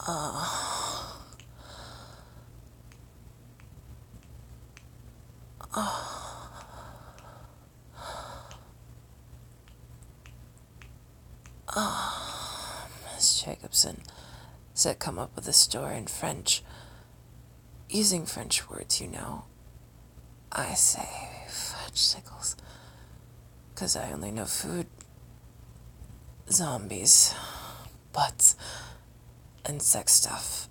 Miss Jacobson said come up with a story in French. Using French words, you know. I say fudgesicles. 'Cause I only know food, zombies, butts, and sex stuff.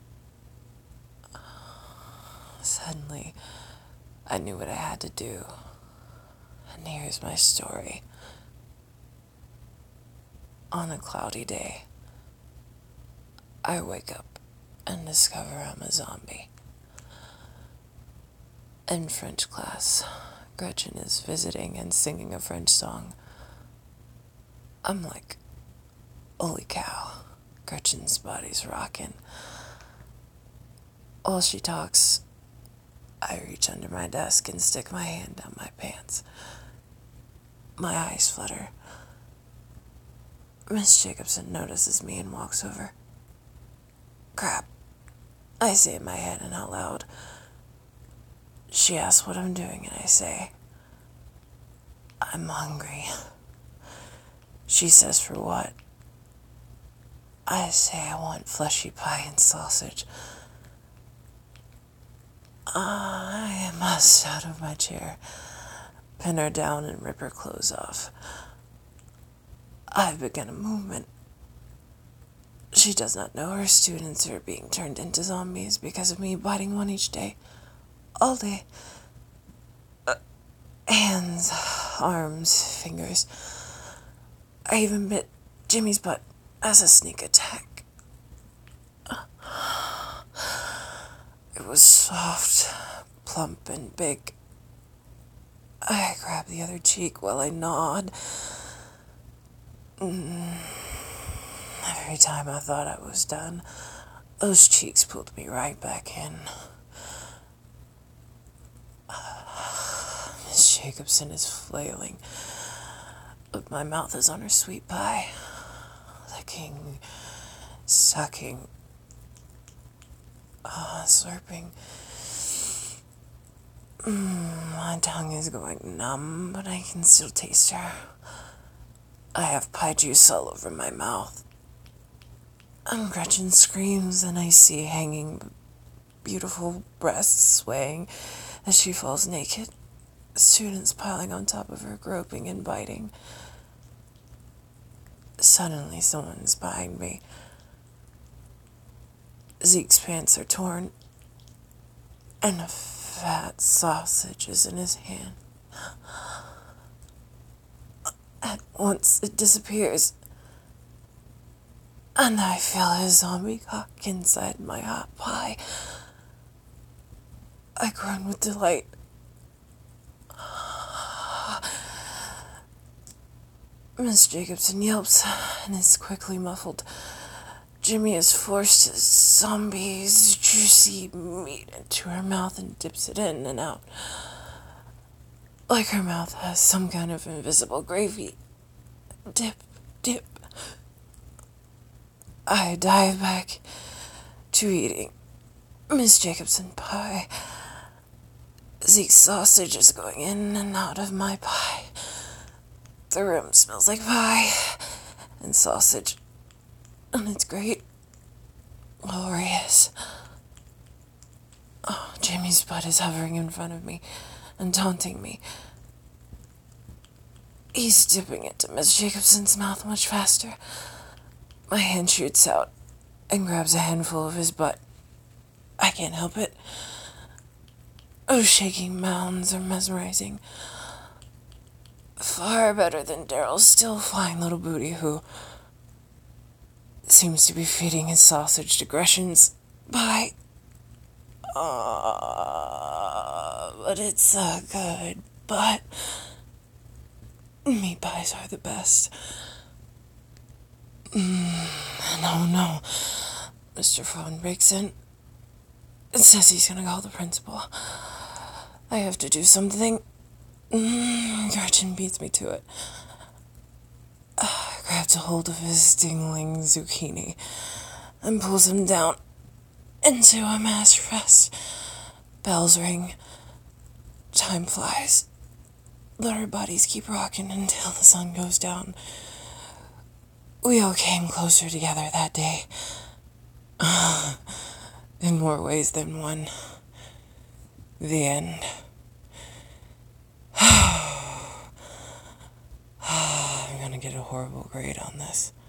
Suddenly, I knew what I had to do. And here's my story. On a cloudy day, I wake up and discover I'm a zombie. In French class, Gretchen is visiting and singing a French song. I'm like, holy cow, Gretchen's body's rocking. While she talks, I reach under my desk and stick my hand down my pants. My eyes flutter. Miss Jacobson notices me and walks over. Crap, I say in my head and out loud. She asks what I'm doing, and I say, I'm hungry. She says, for what? I say I want fleshy pie and sausage. I must out of my chair, pin her down and rip her clothes off. I've begun a movement. She does not know her students are being turned into zombies because of me biting one each day. All day. Hands, arms, fingers. I even bit Jimmy's butt as a sneak attack. It was soft, plump, and big. I grabbed the other cheek while I gnawed. Every time I thought I was done, those cheeks pulled me right back in. Miss Jacobson is flailing, but my mouth is on her sweet pie, licking, sucking, slurping. My tongue is going numb, but I can still taste her. I have pie juice all over my mouth. And Gretchen screams, and I see hanging beautiful breasts swaying as she falls naked. Students piling on top of her, groping and biting. Suddenly, someone's behind me. Zeke's pants are torn, and a fat sausage is in his hand. At once, it disappears, and I feel his zombie cock inside my hot pie. I groan with delight. Miss Jacobson yelps and is quickly muffled. Jimmy is forced his zombie's juicy meat into her mouth and dips it in and out. Like her mouth has some kind of invisible gravy. Dip, dip. I dive back to eating Miss Jacobson pie. Zeke's sausage is going in and out of my pie. The room smells like pie and sausage, and it's great. Glorious. Oh, Jimmy's butt is hovering in front of me and taunting me. He's dipping into Miss Jacobson's mouth much faster. My hand shoots out and grabs a handful of his butt. I can't help it. Those shaking mounds are mesmerizing. Far better than Daryl's still flying little booty, who seems to be feeding his sausage to Gretchen's pie. But it's a good butt. Meat pies are the best. No. Mr. Fawn breaks in and says he's gonna call the principal. I have to do something. Gretchen beats me to it. I grabbed a hold of his dingling zucchini and pulls him down into a mass rest. Bells ring. Time flies. But our bodies keep rocking until the sun goes down. We all came closer together that day. In more ways than one. The end. I'm gonna get a horrible grade on this.